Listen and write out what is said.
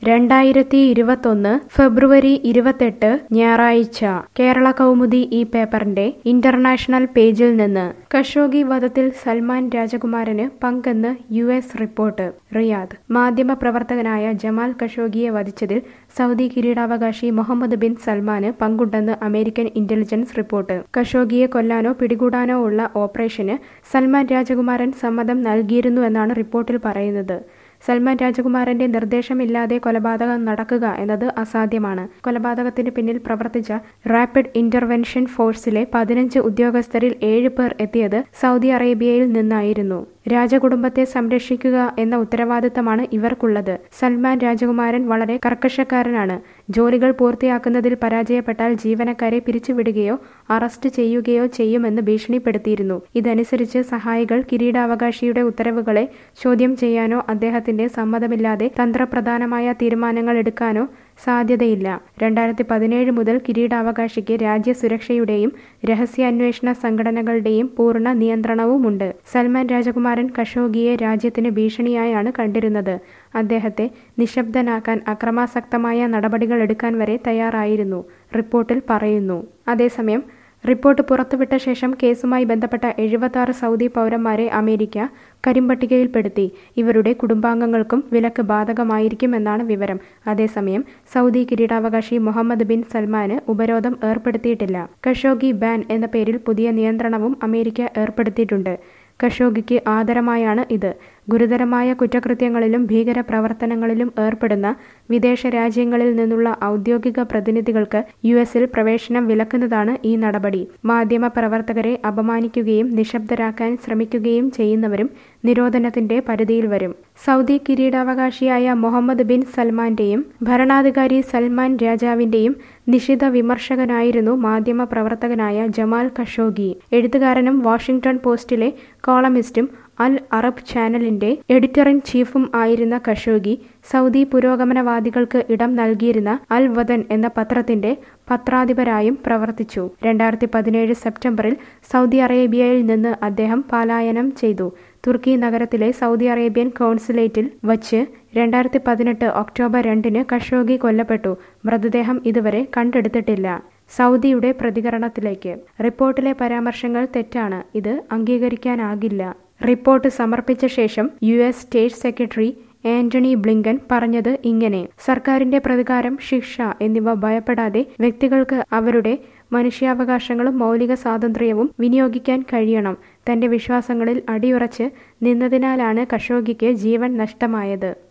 2021 ഫെബ്രുവരി 28 ഞായറാഴ്ച കേരള കൗമുദി ഈ പേപ്പറിന്റെ ഇന്റർനാഷണൽ പേജിൽ നിന്ന് ഖഷോഗി വധത്തിൽ സൽമാൻ രാജകുമാരന് പങ്കെന്ന് US റിപ്പോർട്ട്. റിയാദ്. മാധ്യമപ്രവർത്തകനായ ജമാൽ ഖഷോഗിയെ വധിച്ചതിൽ സൗദി കിരീടാവകാശി മുഹമ്മദ് ബിൻ സൽമാന് പങ്കുണ്ടെന്ന് അമേരിക്കൻ ഇന്റലിജൻസ് റിപ്പോർട്ട്. ഖഷോഗിയെ കൊല്ലാനോ പിടികൂടാനോ ഉള്ള ഓപ്പറേഷന് സൽമാൻ രാജകുമാരൻ സമ്മതം നൽകിയിരുന്നുവെന്നാണ് റിപ്പോർട്ടിൽ പറയുന്നത്. സൽമാൻ രാജകുമാരന്റെ നിർദ്ദേശമില്ലാതെ കൊലപാതകം നടക്കുക എന്നത് അസാധ്യമാണ്. കൊലപാതകത്തിന് പിന്നിൽ പ്രവർത്തിച്ച റാപ്പിഡ് ഇന്റർവെൻഷൻ ഫോഴ്സിലെ 15 ഉദ്യോഗസ്ഥരിൽ 7 പേർ എത്തിയത് സൗദി അറേബ്യയിൽ നിന്നായിരുന്നു. രാജകുടുംബത്തെ സംരക്ഷിക്കുക എന്ന ഉത്തരവാദിത്തമാണ് ഇവർക്കുള്ളത്. സൽമാൻ രാജകുമാരൻ വളരെ കർക്കശക്കാരനാണ്. ജോലികൾ പൂർത്തിയാക്കുന്നതിൽ പരാജയപ്പെട്ടാൽ ജീവനക്കാരെ പിരിച്ചുവിടുകയോ അറസ്റ്റ് ചെയ്യുകയോ ചെയ്യുമെന്ന് ഭീഷണിപ്പെടുത്തിയിരുന്നു. ഇതനുസരിച്ച് സഹായികൾ കിരീടാവകാശിയുടെ ഉത്തരവുകളെ ചോദ്യം ചെയ്യാനോ അദ്ദേഹത്തിന്റെ സമ്മതമില്ലാതെ തന്ത്രപ്രധാനമായ തീരുമാനങ്ങൾ എടുക്കാനോ സാധ്യതയില്ല. 2017 മുതൽ കിരീടാവകാശിക്ക് രാജ്യസുരക്ഷയുടെയും രഹസ്യാന്വേഷണ സംഘടനകളുടെയും പൂർണ്ണ നിയന്ത്രണവുമുണ്ട്. സൽമാൻ രാജകുമാരൻ ഖഷോഗിയെ രാജ്യത്തിന് ഭീഷണിയായാണ് കണ്ടിരുന്നത്. അദ്ദേഹത്തെ നിശബ്ദനാക്കാൻ അക്രമാസക്തമായ നടപടികൾ എടുക്കാൻ വരെ തയ്യാറായിരുന്നു, റിപ്പോർട്ടിൽ പറയുന്നു. അതേസമയം റിപ്പോർട്ട് പുറത്തുവിട്ട ശേഷം കേസുമായി ബന്ധപ്പെട്ട 76 സൗദി പൗരന്മാരെ അമേരിക്ക കരിമ്പട്ടികയിൽപ്പെടുത്തി. ഇവരുടെ കുടുംബാംഗങ്ങൾക്കും വിലക്ക് ബാധകമായിരിക്കുമെന്നാണ് വിവരം. അതേസമയം സൗദി കിരീടാവകാശി മുഹമ്മദ് ബിൻ സൽമാന് ഉപരോധം ഏർപ്പെടുത്തിയിട്ടില്ല. ഖഷോഗി ബാൻ എന്ന പേരിൽ പുതിയ നിയന്ത്രണവും അമേരിക്ക ഏർപ്പെടുത്തിയിട്ടുണ്ട്. ഖഷോഗിക്ക് ആദരമായാണ് ഇത്. ഗുരുതരമായ കുറ്റകൃത്യങ്ങളിലും ഭീകര പ്രവർത്തനങ്ങളിലും ഏർപ്പെടുന്ന വിദേശ രാജ്യങ്ങളിൽ നിന്നുള്ള ഔദ്യോഗിക പ്രതിനിധികൾക്ക് US-ൽ പ്രവേശനം വിലക്കുന്നതാണ് ഈ നടപടി. മാധ്യമ പ്രവർത്തകരെ അപമാനിക്കുകയും നിശബ്ദരാക്കാൻ ശ്രമിക്കുകയും ചെയ്യുന്നവരും നിരോധനത്തിന്റെ പരിധിയിൽ വരും. സൗദി കിരീടാവകാശിയായ മുഹമ്മദ് ബിൻ സൽമാന്റെയും ഭരണാധികാരി സൽമാൻ രാജാവിന്റെയും നിശിത വിമർശകനായിരുന്നു മാധ്യമ പ്രവർത്തകനായ ജമാൽ ഖഷോഗി. എഴുത്തുകാരനും വാഷിംഗ്ടൺ പോസ്റ്റിലെ കോളമിസ്റ്റും അൽ അറബ് ചാനലിന്റെ എഡിറ്റർ ഇൻ ചീഫും ആയിരുന്ന ഖഷോഗി സൗദി പുരോഗമനവാദികൾക്ക് ഇടം നൽകിയിരുന്ന അൽ വതൻ എന്ന പത്രത്തിന്റെ പത്രാധിപരായും പ്രവർത്തിച്ചു. 2017 സെപ്റ്റംബറിൽ സൗദി അറേബ്യയിൽ നിന്ന് അദ്ദേഹം പലായനം ചെയ്തു. തുർക്കി നഗരത്തിലെ സൗദി അറേബ്യൻ കോൺസുലേറ്റിൽ വച്ച് 2018 ഒക്ടോബർ 2 ഖഷോഗി കൊല്ലപ്പെട്ടു. മൃതദേഹം ഇതുവരെ കണ്ടെടുത്തിട്ടില്ല. സൗദിയുടെ പ്രതികരണത്തിലേക്ക്. റിപ്പോർട്ടിലെ പരാമർശങ്ങൾ തെറ്റാണ്. ഇത് അംഗീകരിക്കാനാകില്ല. റിപ്പോർട്ട് സമർപ്പിച്ച ശേഷം US state secretary Antony Blinken പറഞ്ഞത് ഇങ്ങനെ: സർക്കാരിന്റെ പ്രതികാരം, ശിക്ഷ എന്നിവ ഭയപ്പെടാതെ വ്യക്തികൾക്ക് അവരുടെ മനുഷ്യാവകാശങ്ങളും മൗലിക സ്വാതന്ത്ര്യവും വിനിയോഗിക്കാൻ കഴിയണം. തന്റെ വിശ്വാസങ്ങളിൽ അടിയുറച്ച് നിന്നതിനാലാണ് ഖഷോഗിക്ക് ജീവൻ നഷ്ടമായത്.